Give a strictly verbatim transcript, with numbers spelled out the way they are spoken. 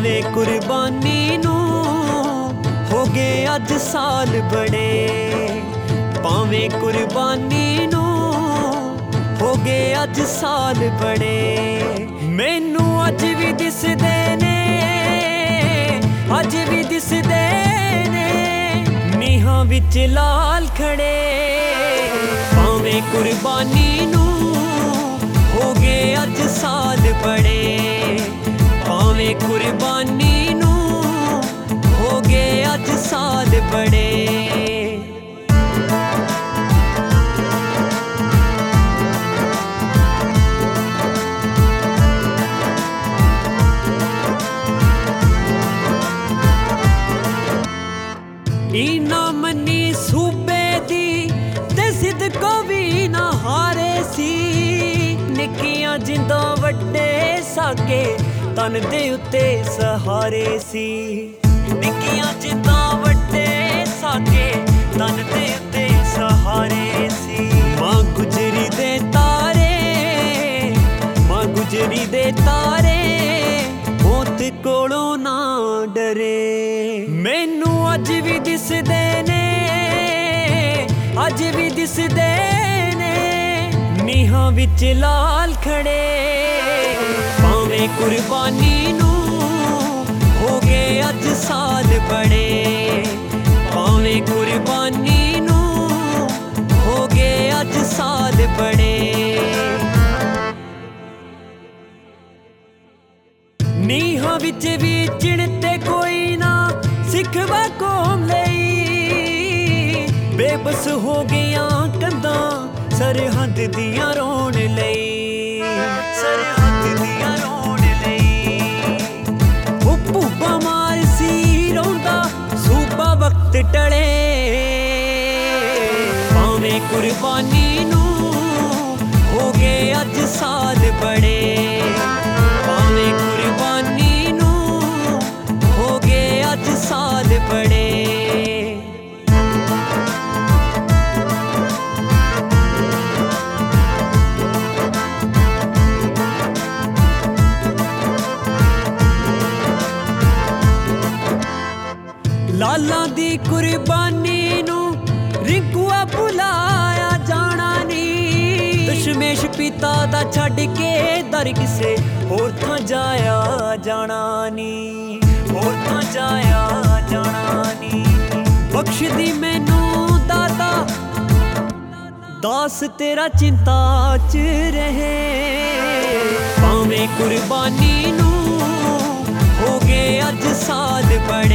ਭਾਵੇਂ ਕੁਰਬਾਨੀ ਨੂੰ ਹੋ ਗਏ ਅੱਜ ਸਾਲ ਬੜੇ, ਭਾਵੇਂ ਕੁਰਬਾਨੀ ਨੂੰ ਹੋ ਗਏ ਅੱਜ ਸਾਲ ਬੜੇ। ਮੈਨੂੰ ਅੱਜ ਵੀ ਦਿਸਦੇ ਨੇ, ਅੱਜ ਵੀ ਦਿਸਦੇ ਨੇ ਨੀਹਾਂ ਵਿੱਚ ਲਾਲ ਖੜੇ। ਭਾਵੇਂ ਕੁਰਬਾਨੀ ਨੂੰ ਹੋ ਗਏ ਅੱਜ ਸਾਲ ਬੜੇ, ਭਾਵੇਂ ਕੁਰਬਾਨੀ ਨੂੰ ਹੋ ਗਏ ਅੱਜ ਸਾਲ ਬੜੇ। ਈ ਨਾ ਮੰਨੀ ਸੂਬੇ ਦੀ ਤੇ ਸਿਦਕੋ ਵੀ ਨਾ ਹਾਰੇ ਸੀ, ਨਿੱਕੀਆਂ ਜਿੰਦਾਂ ਵੱਡੇ ਸਾਕੇ ਤਨ ਦੇ ਉੱਤੇ ਸਹਾਰੇ ਸੀ। ਨਿੱਕੀਆਂ ਜਿੰਦਾਂ ਵੱਡੇ ਸਾਕੇ ਤਨ ਦੇ ਉੱਤੇ ਸਹਾਰੇ ਸੀ। ਮਾਂ ਗੁਜਰੀ ਦੇ ਤਾਰੇ, ਮਾਂ ਗੁਜਰੀ ਦੇ ਤਾਰੇ ਮੌਤ ਕੋਲੋਂ ਨਾ ਡਰੇ। ਮੈਨੂੰ ਅੱਜ ਵੀ ਦਿਸਦੇ ਨੇ, ਅੱਜ ਵੀ ਦਿਸਦੇ ਨੇ ਨੀਹਾਂ ਵਿੱਚ ਲਾਲ ਖੜੇ। ਭਾਵੇਂ ਕੁਰਬਾਨੀ ਨੂੰ ਹੋ ਗਏ ਅੱਜ ਸਾਲ ਬੜੇ, ਭਾਵੇਂ ਕੁਰਬਾਨੀ ਨੂੰ ਹੋ ਗਏ ਅੱਜ ਸਾਲ ਬੜੇ। ਨੀਹਾਂ ਵਿੱਚ ਵੀ ਚਿਣਤੇ ਕੋਈ ਨਾ ਸਿੱਖਵਾ ਕੌਮ ਲਈ, ਬੇਬਸ ਹੋ ਗਈਆਂ ਕੰਧਾਂ ਸਰਹੱਦ ਦੀਆਂ ਰੋਣ ਲਈ, ਸਰਹੱਦ ਦੀਆਂ ਰੋਣ ਲਈ। ਉਹ ਭੂਪਾ ਮਾਰ ਸੀ ਰੋਂਦਾ ਸੂਬਾ ਵਕਤ ਟਲੇ, ਭਾਵੇਂ ਕੁਰਬਾਨੀ ਨੂੰ ਹੋ ਗਏ ਅੱਜ ਸਾਲ ਬੜੇ, ਭਾਵੇਂ ਕੁਰਬਾਨੀ ਨੂੰ ਹੋ ਗਏ ਅੱਜ ਸਾਲ ਬੜੇ। ਲਾਲਾਂ ਦੀ ਕੁਰਬਾਨੀ ਨੂੰ ਰਿੰਕੂਆ ਭੁਲਾਇਆ ਜਾਣਾ ਨੀ, ਦਸ਼ਮੇਸ਼ ਪਿਤਾ ਦਾ ਛੱਡ ਕੇ ਦਰ ਕਿਸੇ ਹੋਰ ਥਾਂ ਜਾਇਆ ਜਾਣਾ ਨੀ, ਹੋਰ ਥਾਂ ਜਾਇਆ ਜਾਣਾ ਨੀ। ਬਖਸ਼ਦੀ ਮੈਨੂੰ ਦਾਤਾ ਦਾਸ ਤੇਰਾ ਚਿੰਤਾ ਚ ਰਹੇ, ਭਾਵੇਂ ਕੁਰਬਾਨੀ ਨੂੰ ਹੋ ਗਏ ਅੱਜ ਸਾਲ ਬੜੇ।